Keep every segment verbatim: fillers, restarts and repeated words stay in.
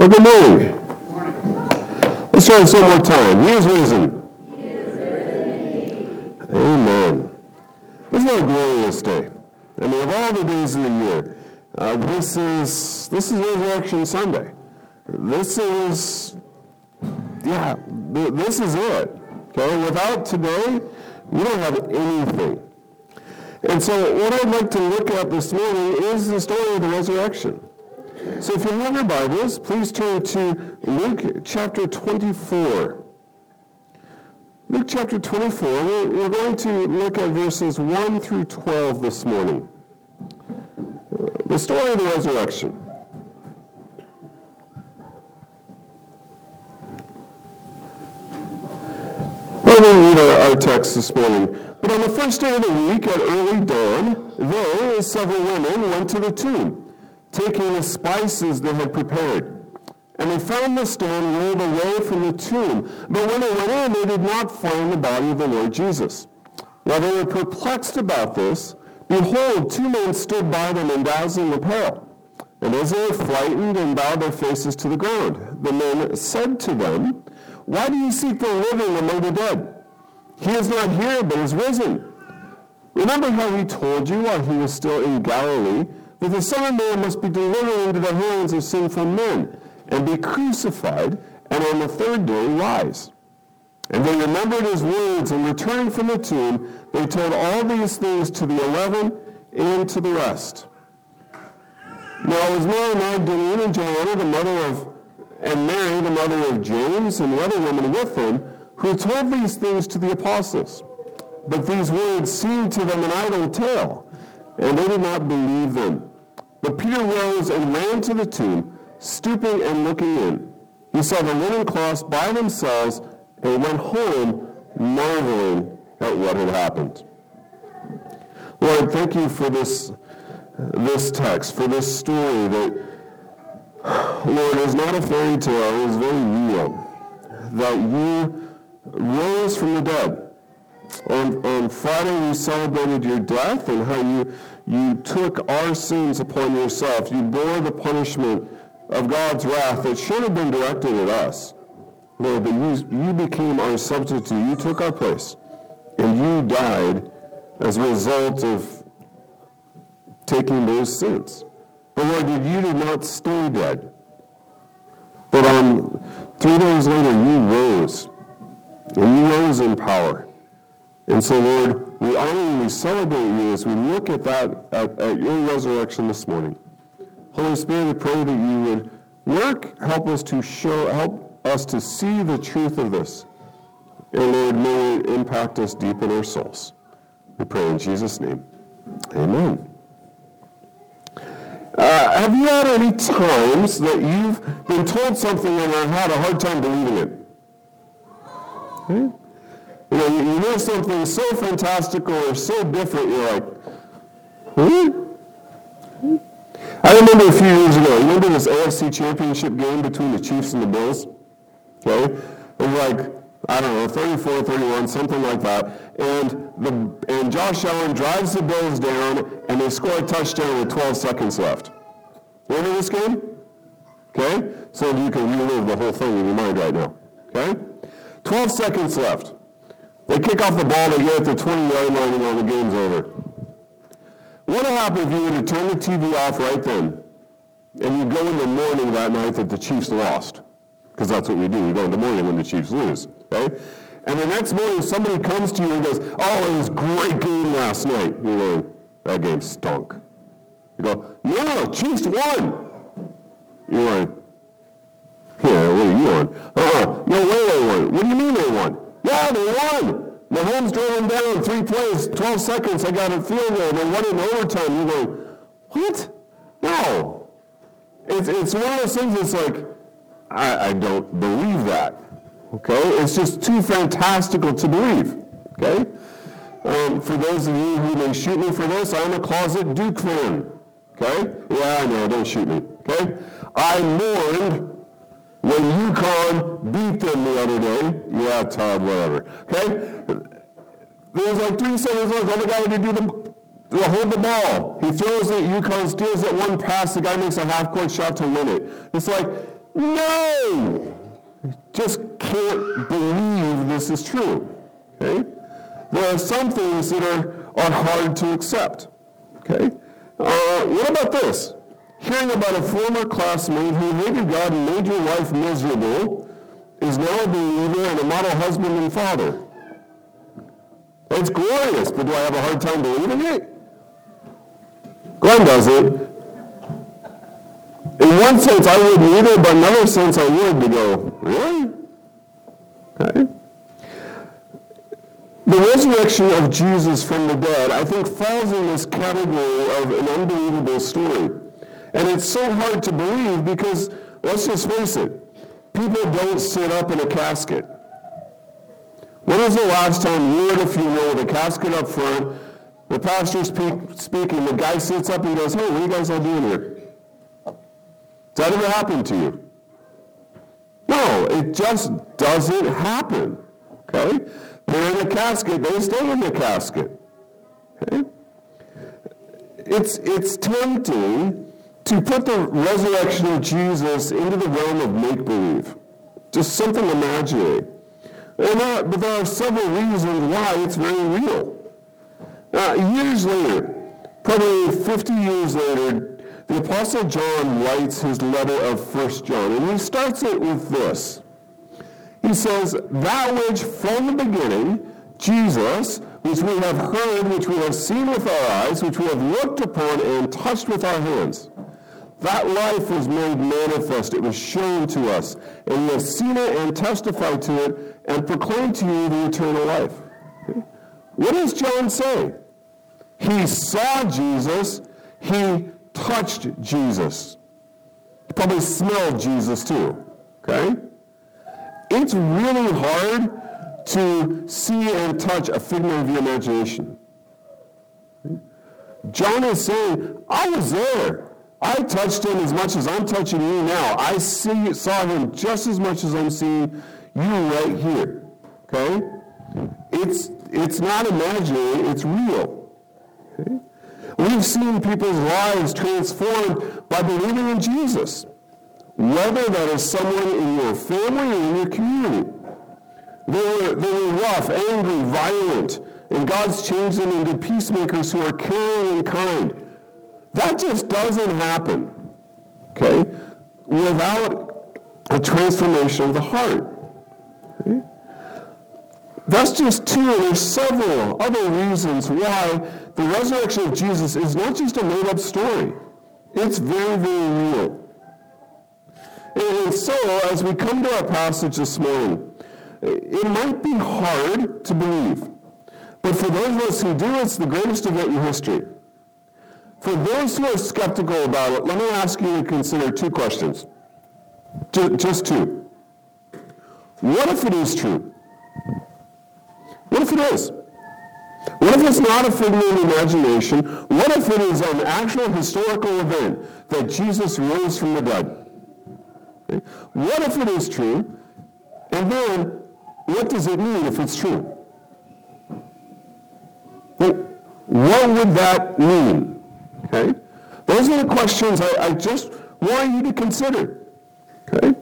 Well, good morning. Good morning. Let's try this one more time. He is risen. He is risen. Amen. This is a glorious day. I mean, of all the days of the year, uh, this is this is Resurrection Sunday. This is, yeah, th- this is it. Okay, without today, we don't have anything. And so, what I'd like to look at this morning is the story of the resurrection. So if you have your Bibles, please turn to Luke chapter twenty-four. Luke chapter twenty-four, we're, we're going to look at verses one through twelve this morning. The story of the resurrection. We're going to read our, our text this morning. But on the first day of the week at early dawn, they, several women, went to the tomb, taking the spices they had prepared. And they found the stone rolled away from the tomb. But when they went in, they did not find the body of the Lord Jesus. While they were perplexed about this, behold, two men stood by them in dazzling apparel. And as they were frightened and bowed their faces to the ground, the men said to them, "Why do you seek the living among the dead? He is not here, but is risen. Remember how he told you while he was still in Galilee, that the Son of Man must be delivered into the hands of sinful men, and be crucified, and on the third day rise." And they remembered his words, and returning from the tomb, they told all these things to the eleven and to the rest. Now it was Mary Magdalene and Joanna, the mother of, and Mary, the mother of James, and the other women with them, who told these things to the apostles. But these words seemed to them an idle tale, and they did not believe them. But Peter rose and ran to the tomb, stooping and looking in. He saw the linen cloths by themselves, and went home marveling at what had happened. Lord, thank you for this, this text, for this story that, Lord, is not a fairy tale, it is very real. That you rose from the dead. On, on Friday, you celebrated your death and how you, you took our sins upon yourself. You bore the punishment of God's wrath that should have been directed at us. Lord, but you, you became our substitute. You took our place. And you died as a result of taking those sins. But Lord, you did not stay dead. But on three days later, you rose. And you rose in power. And so, Lord, we honor you, we celebrate you as we look at that, at, at your resurrection this morning. Holy Spirit, we pray that you would work, help us to show, help us to see the truth of this. And Lord, may it impact us deep in our souls. We pray in Jesus' name. Amen. Uh, have you had any times that you've been told something and have had a hard time believing it? Okay? You know, you, you hear something so fantastical or so different, you're like, hmm? I remember a few years ago, you remember this A F C Championship game between the Chiefs and the Bills? Okay? It was like, I don't know, thirty-four thirty-one, something like that. And the and Josh Allen drives the Bills down, and they score a touchdown with twelve seconds left. Remember this game? Okay? So you can relive the whole thing in your mind right now. Okay? twelve seconds left. They kick off the ball, they get at the twenty-yard line, and the game's over. What would happen if you were to turn the T V off right then, and you go in the morning that night that the Chiefs lost? Because that's what we do. We go in the morning when the Chiefs lose. Okay? And the next morning, somebody comes to you and goes, "Oh, it was a great game last night." You go, "That game stunk." You go, "No, Chiefs won." You're like, "Yeah, what are you on?" Uh-uh. No way they won. What do you mean they won? Yeah, they won. Mahomes drove them down three plays, twelve seconds. I got a field goal. They won in overtime. You go, "What? No." It's it's one of those things that's like, I, I don't believe that. Okay? It's just too fantastical to believe. Okay? Um, for those of you who may shoot me for this, I'm a closet Duke fan. Okay? Yeah, I know. Don't shoot me. Okay? I mourned when UConn beat them the other day. Yeah, Todd, whatever. Okay? There's like three seconds left. All the guy had to do the, to hold the ball. He throws it. UConn steals it. One pass. The guy makes a half-court shot to win it. It's like, No! Just can't believe this is true. Okay? There are some things that are, are hard to accept. Okay? Uh, what about this? Hearing about a former classmate who hated God and made your life miserable is now a believer and a model husband and father. It's glorious, but do I have a hard time believing it? Glenn does it. In one sense, I wouldn't either, but in another sense, I would to go, really? Okay. The resurrection of Jesus from the dead, I think, falls in this category of an unbelievable story. And it's so hard to believe because, let's just face it, people don't sit up in a casket. When was the last time you were at a funeral with a casket up front, the pastor's speak, speaking, the guy sits up and goes, hey, what are you guys all doing here? Does that ever happen to you? No, it just doesn't happen. Okay? They're in a casket, they stay in the casket. Okay? It's, it's tempting to put the resurrection of Jesus into the realm of make-believe. Just something imaginary. And there, but there are several reasons why it's very real. Now, years later, probably fifty years later, the Apostle John writes his letter of First John, and he starts it with this. He says, that which from the beginning, Jesus, which we have heard, which we have seen with our eyes, which we have looked upon and touched with our hands, that life was made manifest. It was shown to us, and we have seen it and testified to it and proclaimed to you the eternal life. Okay? What does John say? He saw Jesus. He touched Jesus. He probably smelled Jesus too. Okay? It's really hard to see and touch a figment of your imagination. John is saying, I was there. I touched him as much as I'm touching you now. I see, saw him just as much as I'm seeing you right here. Okay? It's, it's not imaginary, it's real. Okay? We've seen people's lives transformed by believing in Jesus, whether that is someone in your family or in your community. They were, they were rough, angry, violent, and God's changed them into peacemakers who are caring and kind. That just doesn't happen, okay, without a transformation of the heart. Okay? That's just two. There's several other reasons why the resurrection of Jesus is not just a made-up story. It's very, very real. And so, as we come to our passage this morning, it might be hard to believe. But for those of us who do, it's the greatest event in history. For those who are skeptical about it, let me ask you to consider two questions. Just two. What if it is true? What if it is? What if it's not a figment of imagination? What if it is an actual historical event that Jesus rose from the dead? Okay. What if it is true? And then, what does it mean if it's true? What would that mean? Okay? Those are the questions I, I just want you to consider. Okay?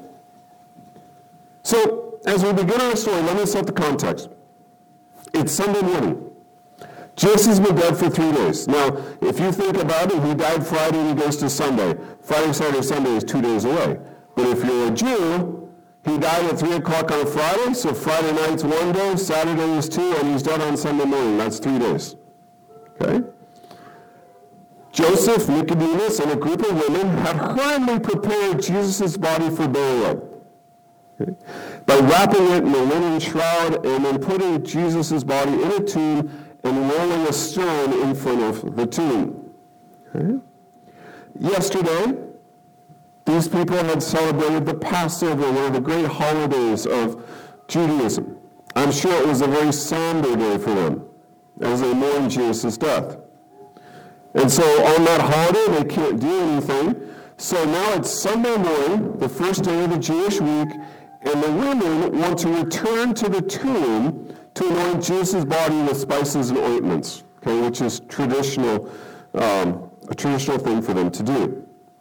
So, as we begin our story, let me set the context. It's Sunday morning. Jesus has been dead for three days. Now, if you think about it, he died Friday and he goes to Sunday. Friday, Saturday, Sunday is two days away. But if you're a Jew, he died at three o'clock on a Friday, so Friday night's one day, Saturday is two, and he's dead on Sunday morning. That's three days. Okay? Joseph, Nicodemus, and a group of women had hurriedly prepared Jesus' body for burial. Okay? By wrapping it in a linen shroud and then putting Jesus' body in a tomb and rolling a stone in front of the tomb. Okay? Yesterday, these people had celebrated the Passover, one of the great holidays of Judaism. I'm sure it was a very somber day for them as they mourned Jesus' death. And so on that holiday, they can't do anything. So now it's Sunday morning, the first day of the Jewish week, and the women want to return to the tomb to anoint Jesus' body with spices and ointments, okay, which is traditional, um, a traditional thing for them to do.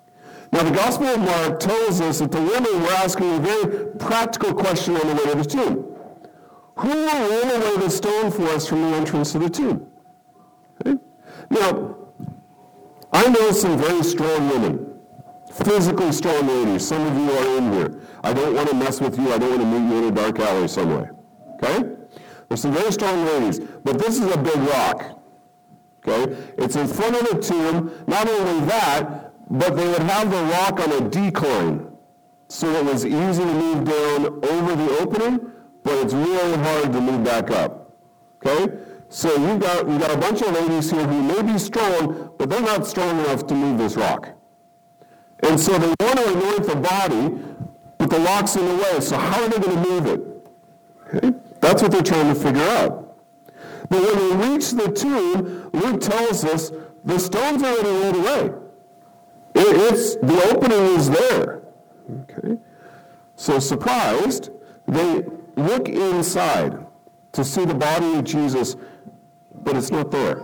Now, the Gospel of Mark tells us that the women were asking a very practical question on the way to the tomb. Who will roll away the stone for us from the entrance to the tomb? Okay? Now, I know some very strong women, physically strong ladies. Some of you are in here. I don't want to mess with you. I don't want to meet you in a dark alley somewhere. Okay? There's some very strong ladies, but this is a big rock. Okay? It's in front of the tomb. Not only that, but they would have the rock on a decline, so it was easy to move down over the opening, but it's really hard to move back up. Okay? So you've got, you've got a bunch of ladies here who may be strong, but they're not strong enough to move this rock. And so they want to anoint the body, but the rock's in the way, so how are they going to move it? Okay? That's what they're trying to figure out. But when they reach the tomb, Luke tells us the stone's already rolled away. It, it's, the opening is there. Okay? So surprised, they look inside to see the body of Jesus, but it's not there.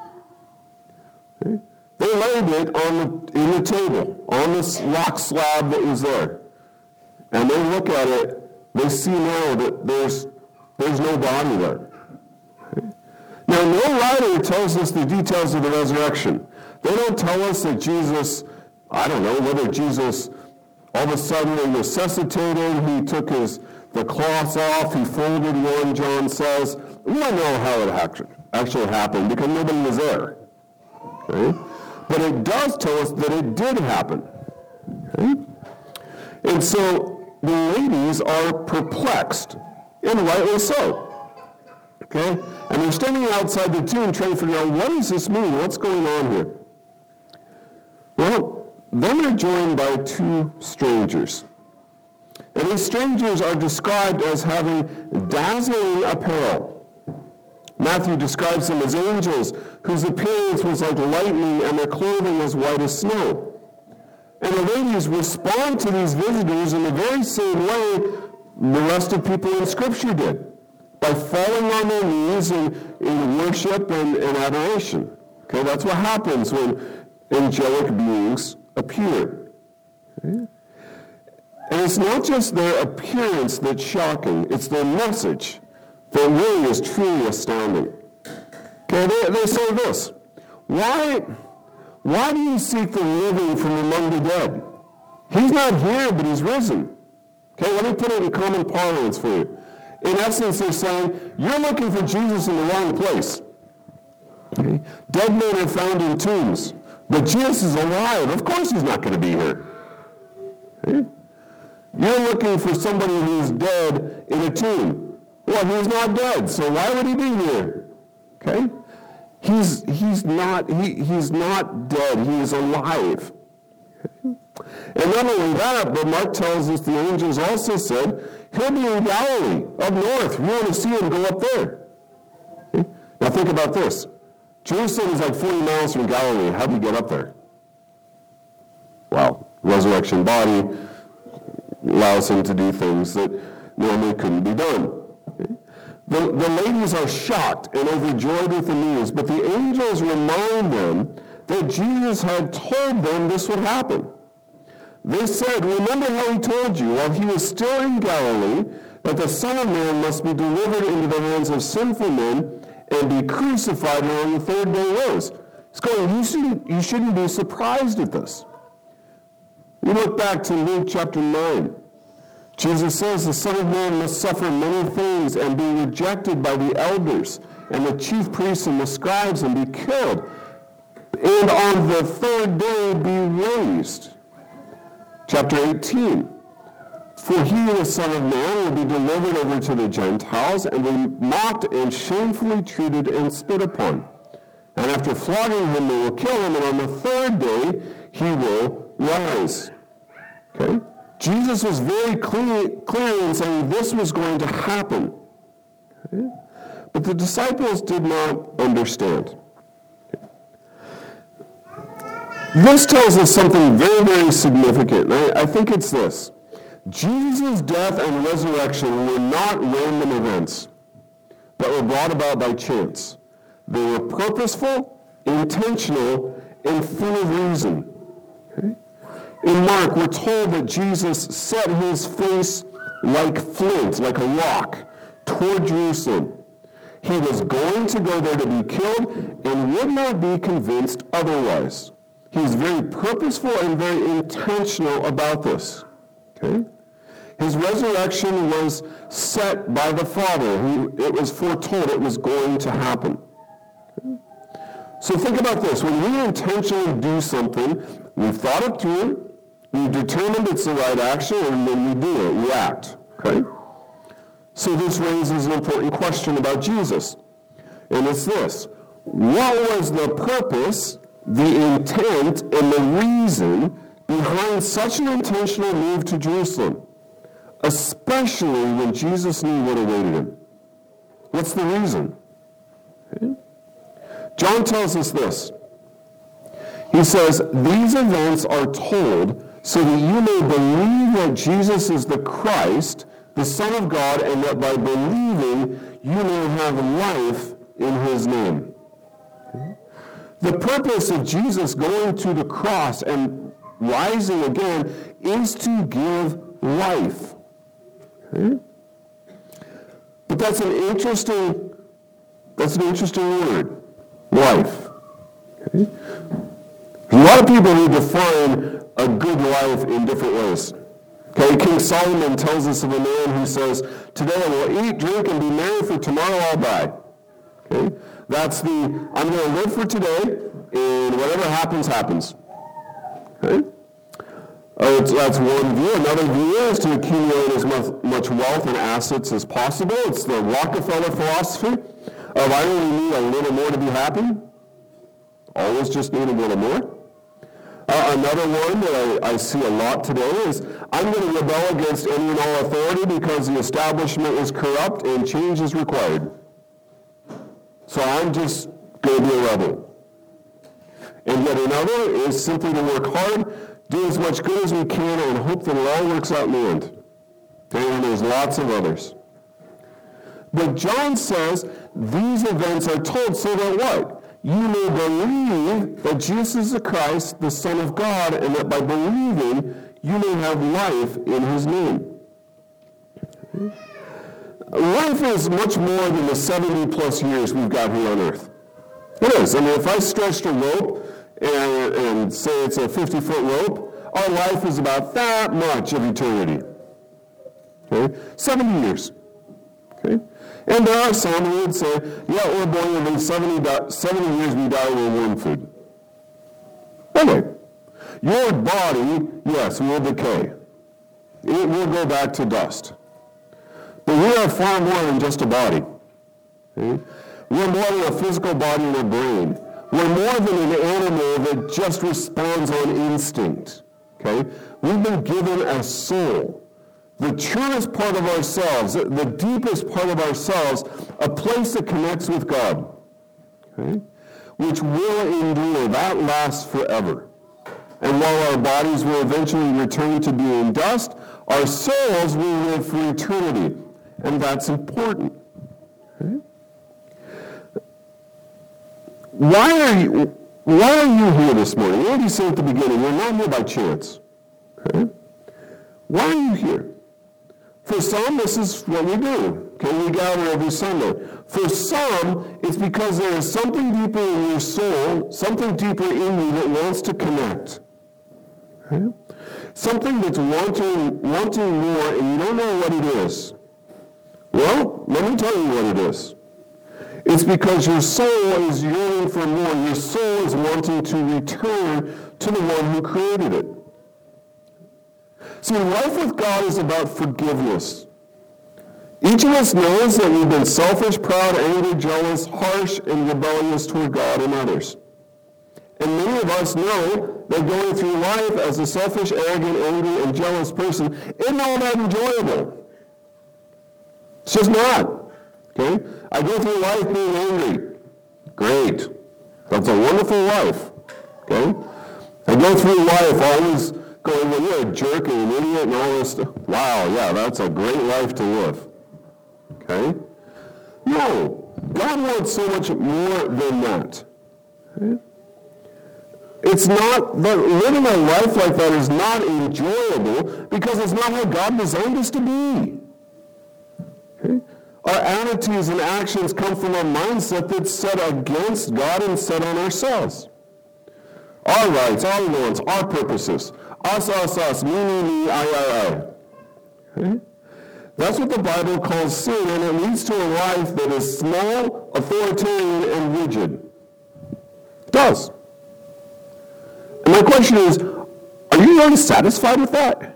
Okay? They laid it on the, in the table, on this rock slab that was there. And they look at it, they see now that there's, there's no body there. Okay? Now, no writer tells us the details of the resurrection. They don't tell us that Jesus, I don't know, whether Jesus all of a sudden resuscitated, he took his the cloths off, he folded one, John says. We don't know how it actually happened because nobody was there. Okay? But it does tell us that it did happen. Okay? And so the ladies are perplexed, and rightly so. Okay? And they're standing outside the tomb trying to figure out, what does this mean? What's going on here? Well, then they're joined by two strangers. And these strangers are described as having dazzling apparel. Matthew describes them as angels whose appearance was like lightning and their clothing as white as snow. And the ladies respond to these visitors in the very same way the rest of people in Scripture did, by falling on their knees in, in worship and, and adoration. Okay, that's what happens when angelic beings appear. Okay? And it's not just their appearance that's shocking, it's their message that really is truly astounding. Okay, they, they say this, why, why do you seek the living from among the dead? He's not here, but he's risen. Okay, let me put it in common parlance for you. In essence, they're saying, you're looking for Jesus in the wrong place. Okay? Dead men are found in tombs, but Jesus is alive. Of course he's not going to be here. Okay? You're looking for somebody who's dead in a tomb. Well, he's not dead, so why would he be here? Okay? He's he's not he he's not dead. He is alive. Okay? And not only that, but Mark tells us the angels also said, he'll be in Galilee, up north. If you want to see him, go up there. Okay? Now think about this. Jerusalem is like forty miles from Galilee. How do you get up there? Well, resurrection body allows him to do things that normally couldn't be done. Okay? The, the ladies are shocked and overjoyed with the news, but the angels remind them that Jesus had told them this would happen. They said, remember how he told you while he was still in Galilee that the Son of Man must be delivered into the hands of sinful men and be crucified and on the third day rose. It's going, you shouldn't, you shouldn't be surprised at this. We look back to Luke chapter nine. Jesus says the Son of Man must suffer many things and be rejected by the elders and the chief priests and the scribes and be killed, and on the third day be raised. Chapter eighteen. For he, the Son of Man, will be delivered over to the Gentiles and be mocked and shamefully treated and spit upon. And after flogging him, they will kill him, and on the third day he will rise. Okay? Jesus was very clear, clear in saying this was going to happen. Okay? But the disciples did not understand. Okay? This tells us something very, very significant. I, I think it's this. Jesus' death and resurrection were not random events, but were brought about by chance. They were purposeful, intentional, and full of reason. Okay? In Mark, we're told that Jesus set his face like flint, like a rock, toward Jerusalem. He was going to go there to be killed and would not be convinced otherwise. He's very purposeful and very intentional about this. Okay? His resurrection was set by the Father. He, it was foretold it was going to happen. Okay? So think about this. When we intentionally do something, we've thought it through, we've determined it's the right action, and then we do it, we act. Okay? So this raises an important question about Jesus. And it's this. What was the purpose, the intent, and the reason behind such an intentional move to Jerusalem? Especially when Jesus knew what awaited him. What's the reason? Okay. John tells us this. He says, these events are told so that you may believe that Jesus is the Christ, the Son of God, and that by believing you may have life in his name. Okay. The purpose of Jesus going to the cross and rising again is to give life. Okay. But that's an interesting, that's an interesting word, life. Okay. A lot of people who define a good life in different ways. Okay, King Solomon tells us of a man who says, today I will eat, drink, and be merry, for tomorrow I'll die. Okay, that's the, I'm going to live for today, and whatever happens, happens. Okay. Uh, that's one view. Another view is to accumulate as much, much wealth and assets as possible. It's the Rockefeller philosophy of I only need a little more to be happy. Always just need a little more. Uh, another one that I, I see a lot today is I'm going to rebel against any and all authority because the establishment is corrupt and change is required. So I'm just going to be a rebel. And yet another is simply to work hard, do as much good as we can, and hope that it all works out in the end. Okay, and there's lots of others. But John says these events are told so that what? You may believe that Jesus is the Christ, the Son of God, and that by believing you may have life in his name. Okay. Life is much more than the seventy plus years we've got here on earth. It is. I mean, if I stretched a rope and, and say it's a fifty foot rope, our life is about that much of eternity. Okay? seventy years. Okay? And there are some who would say, yeah, we're born within seventy, seventy years, we die with warm food. Okay. Your body, yes, will decay. It will go back to dust. But we are far more than just a body. Okay? We're more than a physical body and a brain. We're more than an animal that just responds on instinct. Okay? We've been given a soul. The truest part of ourselves, the deepest part of ourselves, a place that connects with God, okay, which will endure, that lasts forever. And while our bodies will eventually return to being dust, our souls will live for eternity, and that's important. Okay? Why are you, why are you here this morning? Andy said at the beginning, you're not here by chance. Okay? Why are you here? For some, this is what we do. Okay, we gather every Sunday. For some, it's because there is something deeper in your soul, something deeper in you that wants to connect. Okay? Something that's wanting, wanting more, and you don't know what it is. Well, let me tell you what it is. It's because your soul is yearning for more. Your soul is wanting to return to the one who created it. See, life with God is about forgiveness. Each of us knows that we've been selfish, proud, angry, jealous, harsh, and rebellious toward God and others. And many of us know that going through life as a selfish, arrogant, angry, and jealous person isn't all that enjoyable. It's just not. Okay? I go through life being angry. Great. That's a wonderful life. Okay? I go through life always going, well, you're a jerk and an idiot and all this stuff. Wow, yeah, that's a great life to live. Okay? No. God wants so much more than that. Okay? It's not, that living a life like that is not enjoyable because it's not how God designed us to be. Okay? Our attitudes and actions come from a mindset that's set against God and set on ourselves. Our rights, our wants, our purposes. Us, us, us, me, me, me, I, I, I. Okay? That's what the Bible calls sin, and it leads to a life that is small, authoritarian, and rigid. It does. And my question is, are you really satisfied with that?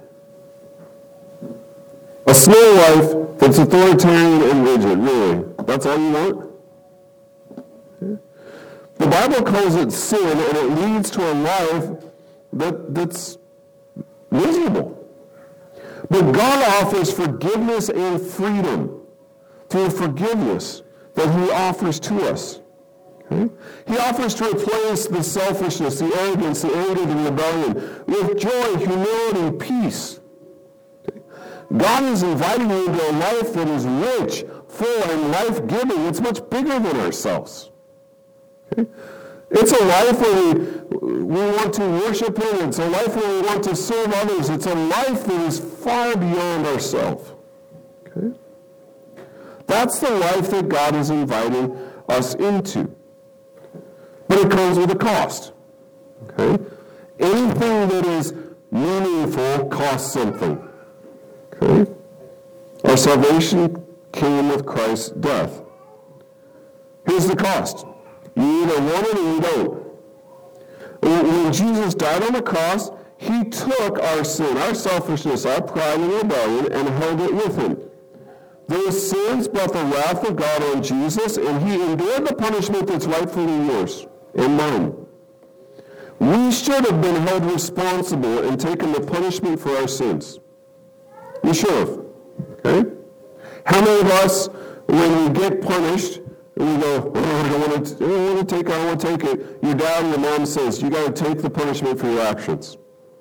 A small life that's authoritarian and rigid, really? That's all you want? Okay. The Bible calls it sin, and it leads to a life that, that's miserable. But God offers forgiveness and freedom through forgiveness that he offers to us. Okay? He offers to replace the selfishness, the arrogance, the anger, the rebellion with joy, humility, peace. Okay? God is inviting you into a life that is rich, full, and life-giving. It's much bigger than ourselves. Okay? It's a life where we, we want to worship him. It's a life where we want to serve others. It's a life that is far beyond ourselves. Okay? That's the life that God is inviting us into. But it comes with a cost. Okay? Anything that is meaningful costs something. Okay? Our salvation came with Christ's death. Here's the cost. You either want it or you don't. When Jesus died on the cross, he took our sin, our selfishness, our pride and rebellion, and held it with him. Those sins brought the wrath of God on Jesus, and he endured the punishment that's rightfully yours and mine. We should have been held responsible and taken the punishment for our sins. We should have. Okay? How many of us, when we get punished, and we go, oh, I don't want to, I don't want to take it, I don't want to take it. Your dad and your mom says, you got to take the punishment for your actions.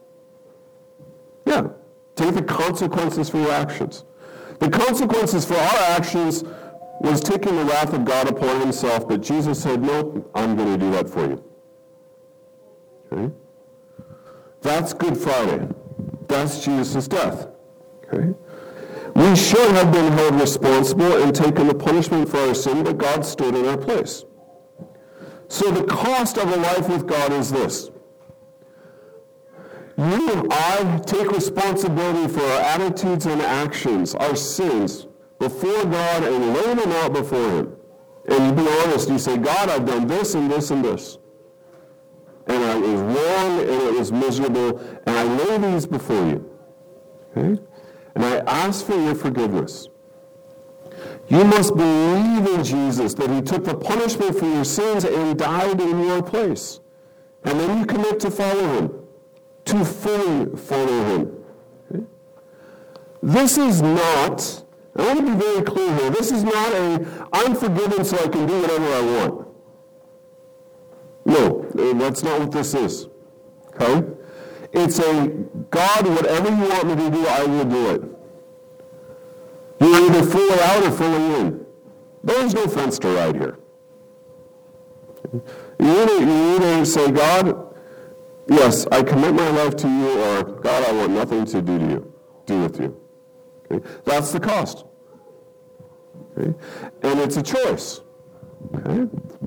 Yeah, take the consequences for your actions. The consequences for our actions was taking the wrath of God upon himself, but Jesus said, no, I'm going to do that for you. Okay? That's Good Friday. That's Jesus' death. Okay? We should have been held responsible and taken the punishment for our sin, but God stood in our place. So the cost of a life with God is this. You and I take responsibility for our attitudes and actions, our sins, before God and lay them out before him. And you be honest, you say, God, I've done this and this and this. And I was wrong and it was miserable, and I lay these before you. Okay? And I ask for your forgiveness. You must believe in Jesus, that he took the punishment for your sins and died in your place. And then you commit to follow him, to fully follow him. Okay? This is not, I want to be very clear here, this is not a, I'm forgiven so I can do whatever I want. No, that's not what this is. Okay? It's a, God, whatever you want me to do, I will do it. You're either fully out or fully in. There's no fence to ride here. You either, you either say, God, yes, I commit my life to you, or God, I want nothing to do to you, do with you. Okay? That's the cost. Okay? And it's a choice. Okay?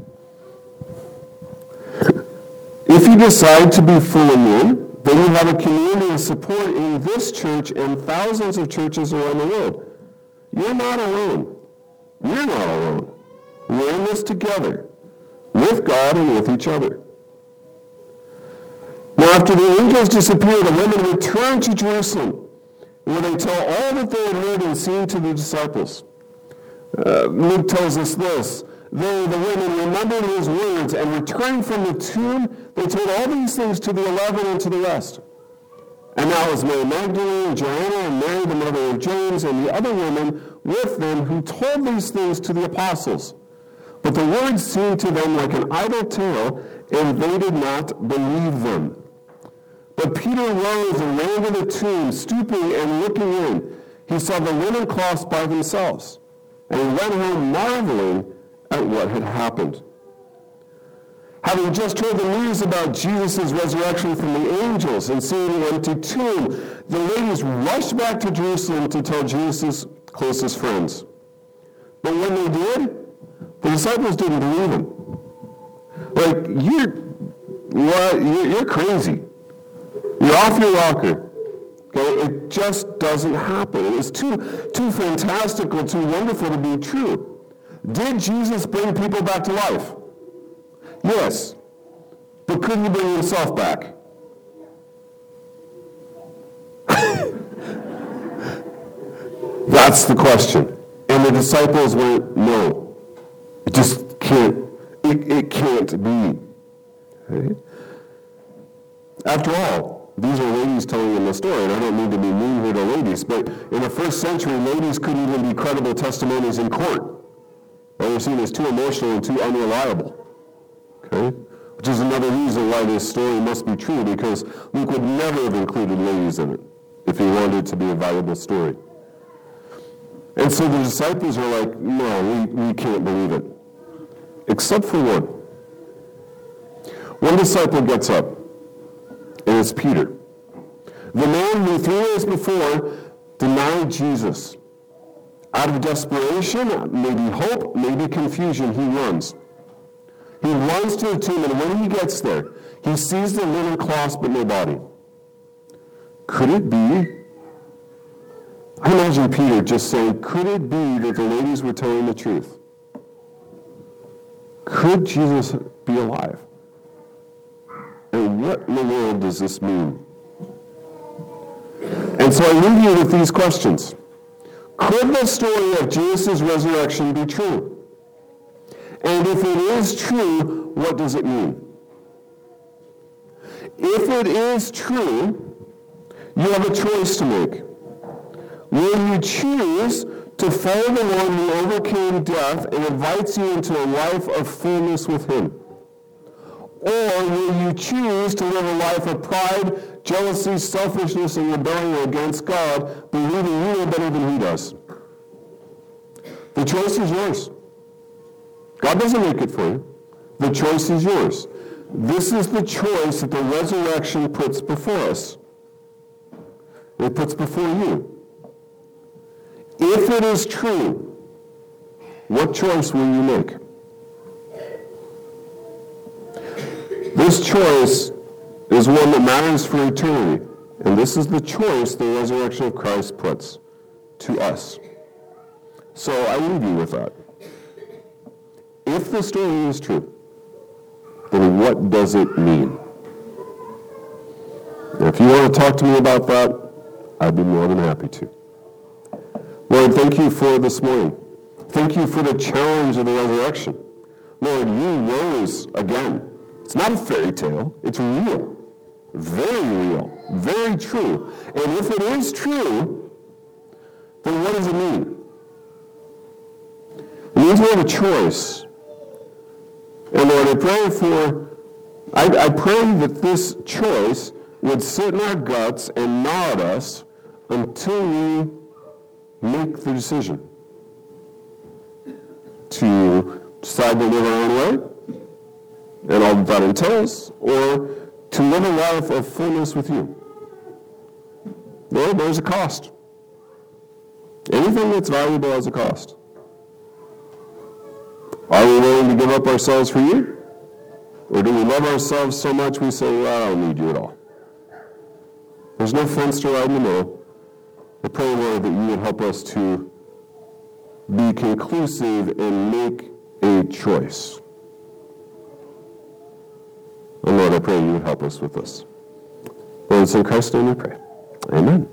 If you decide to be fully in, then you have a community of support in this church and thousands of churches around the world. You're not alone. We're not alone. We're in this together, with God and with each other. Now, after the angels disappear, the women return to Jerusalem, where they tell all that they had heard and seen to the disciples. Uh, Luke tells us this. They, the women, remembered his words, and returning from the tomb, they told all these things to the eleven and to the rest. And now it was Mary Magdalene, and Joanna, and Mary, the mother of James, and the other women with them who told these things to the apostles. But the words seemed to them like an idle tale, and they did not believe them. But Peter rose and ran to the tomb, stooping and looking in. He saw the linen cloths by themselves, and he went home marveling at what had happened. Having just heard the news about Jesus' resurrection from the angels and seeing the empty tomb, the ladies rushed back to Jerusalem to tell Jesus' closest friends. But when they did, the disciples didn't believe him. Like, you're, what, you're, you're crazy. You're off your rocker. Okay? It just doesn't happen. It is too, too fantastical, too wonderful to be true. Did Jesus bring people back to life? Yes. But could he bring himself back? That's the question. And the disciples went, no. It just can't, it, it can't be. Okay? After all, these are ladies telling them the story, and I don't mean to be mean here to ladies, but in the first century, ladies couldn't even be credible testimonies in court. They were seen as too emotional and too unreliable. Okay? Which is another reason why this story must be true, because Luke would never have included ladies in it if he wanted it to be a valuable story. And so the disciples are like, no, we, we can't believe it. Except for one. One disciple gets up, and it's Peter. The man who three days before denied Jesus. Out of desperation, maybe hope, maybe confusion, he runs. He runs to the tomb, and when he gets there, he sees the linen cloths but no body. Could it be? I imagine Peter just saying, could it be that the ladies were telling the truth? Could Jesus be alive? And what in the world does this mean? And so I leave you with these questions. Could the story of Jesus' resurrection be true? And if it is true, what does it mean? If it is true, you have a choice to make. Will you choose to follow the one who overcame death and invites you into a life of fullness with him? Or will you choose to live a life of pride, jealousy, selfishness, and rebellion against God, believing you know better than he does? The choice is yours. God doesn't make it for you. The choice is yours. This is the choice that the resurrection puts before us. It puts before you. If it is true, what choice will you make? This choice is one that matters for eternity, and this is the choice the resurrection of Christ puts to us. So I leave you with that. If the story is true, then what does it mean? And if you want to talk to me about that, I'd be more than happy to. Lord, thank you for this morning. Thank you for the challenge of the resurrection. Lord, you rose again. It's not a fairy tale. It's real. Very real. Very true. And if it is true, then what does it mean? It means we have a choice. And Lord, I pray for, I, I pray that this choice would sit in our guts and gnaw at us until we make the decision to decide to live our own way and all that entails, or to live a life of fullness with you. Lord, there's a cost. Anything that's valuable has a cost. Are we willing to give up ourselves for you? Or do we love ourselves so much we say, well, I don't need you at all? There's no fence to ride in the middle. I pray, Lord, that you would help us to be conclusive and make a choice. And Lord, I pray you would help us with this. Lord, it's in Christ's name we pray. Amen.